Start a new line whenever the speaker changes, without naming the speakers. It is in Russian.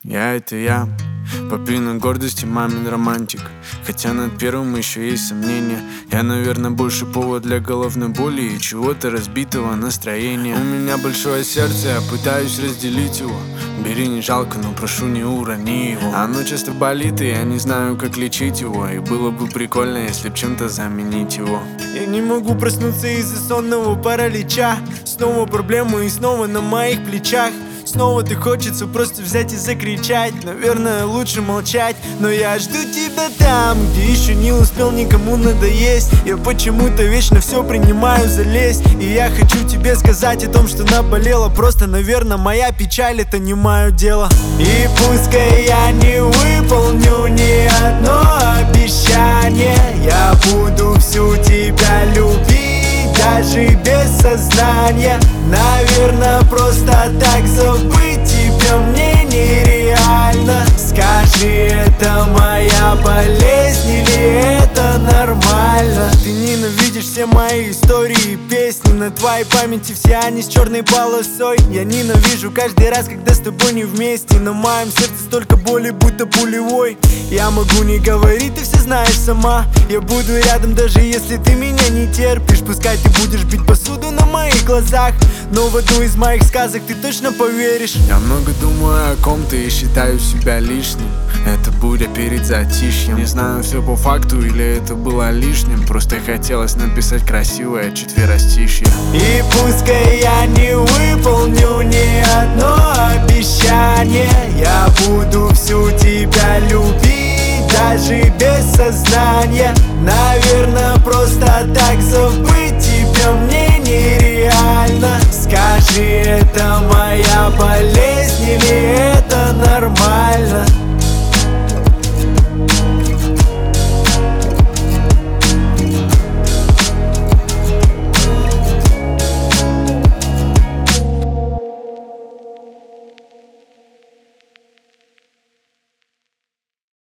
Это я, папина гордости, мамин романтик. Хотя над первым еще есть сомнения. Я, наверное, больше повод для головной боли и чего-то разбитого настроения. У меня большое сердце, я пытаюсь разделить его. Бери, не жалко, но прошу, не урони его. Оно часто болит, и я не знаю, как лечить его. И было бы прикольно, если б чем-то заменить его. Я не могу проснуться из-за сонного паралича. Снова проблемы и снова на моих плечах. Снова ты хочется просто взять и закричать. Наверное, лучше молчать. Но я жду тебя там, где еще не успел никому надоесть. Я почему-то вечно все принимаю за лесть. И я хочу тебе сказать о том, что наболело. Просто, наверное, моя печаль — это не мое дело. И пускай я не выполню ни одно обещание, я буду всю тебя любить, даже без сознания. Наверное, просто так забыть тебя мне нереально. Скажи, это моя болезнь или это нормально? Ты ненавидишь все мои истории и песни. На твоей памяти все они с черной полосой. Я ненавижу каждый раз, когда с тобой не вместе. На моем сердце столько боли, будто пулевой. Я могу не говорить, ты все знаешь сама. Я буду рядом, даже если ты меня не терпишь. Пускай ты будешь бить посуду на моих глазах, но в одну из моих сказок ты точно поверишь. Я много думаю о ком-то и считаю себя лишним. Это буря перед затишьем. Не знаю, все по факту или это было лишним. Просто хотелось написать красивое четверостишье. И пускай я не выполню ни одно обещание, я буду всю тебя любить, даже без сознания. Наверное, просто так забыть тебя мне нереально. Скажи, это моя болезнь